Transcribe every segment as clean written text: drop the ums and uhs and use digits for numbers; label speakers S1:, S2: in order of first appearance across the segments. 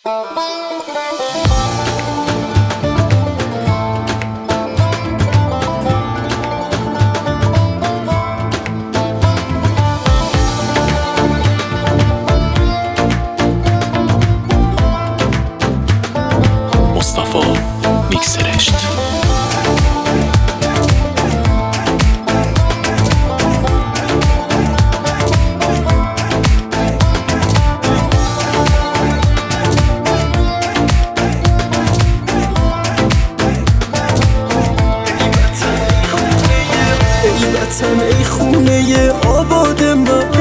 S1: ای خونه آباد من،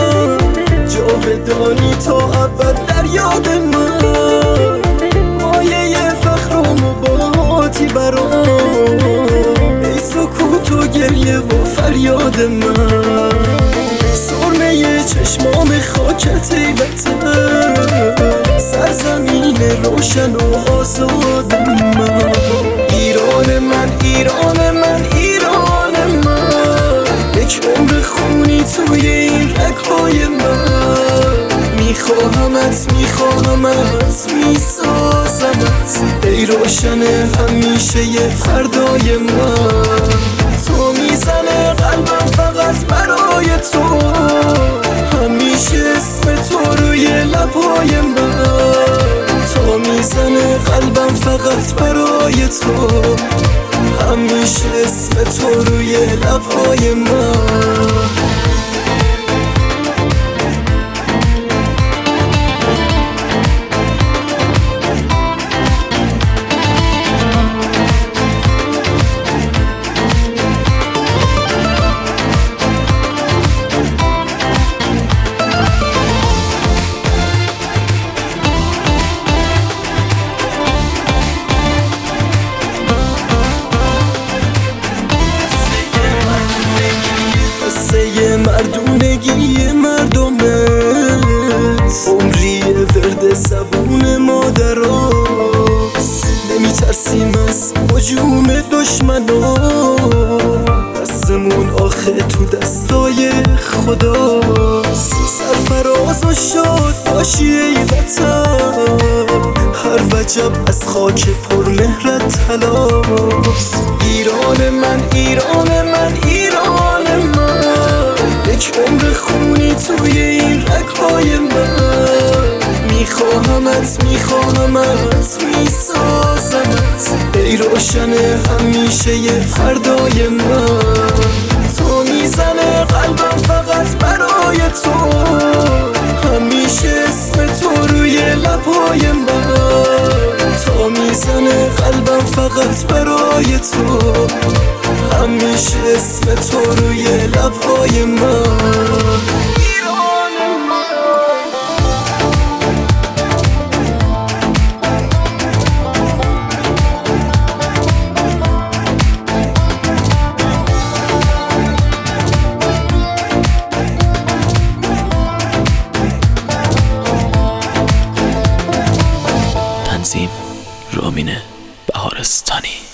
S1: جاودانی تا ابد در یاد من، مایه فخر و مباهاتی برام، ای سکوت و گریه و فریاد من، سرمه چشمام خاکت ای وطن، سرزمین روشن و آزاد من، ایران من، ایران من، ایران من، یک عمر خونی توی این رگ‌های من، میخواهمت، میخواهمت، میسازمت، ای روشن همیشه ی فردای من، تو میزنه قلبم فقط برای تو، همیشه اسم تو روی لبهای من، تو میزنه قلبم فقط برای تو، همیشه اسم تو روی لبهای من. مردونگی مردمت، عمری ورد زبون مادراست، نمیترسیم از هجوم دشمنا، دستمون آخه تو دستای خداست، سرفراز و شاد باشی ای وطن، هر وجب از خاک پرمهرت طلاست، ایران من، ایران من، ایران من، یک عمر خونی توی این رگ‌های من، میخواهمت، میخواهمت، میسازمت، ای روشن همیشه ی فردای من، تو میزنه قلبم فقط برای تو، همیشه اسم تو روی لبهای من، تو میزنه قلبم فقط برای تو، همیشه اسم تو روی لبهای من.
S2: تنظیم رامین بهارستانی.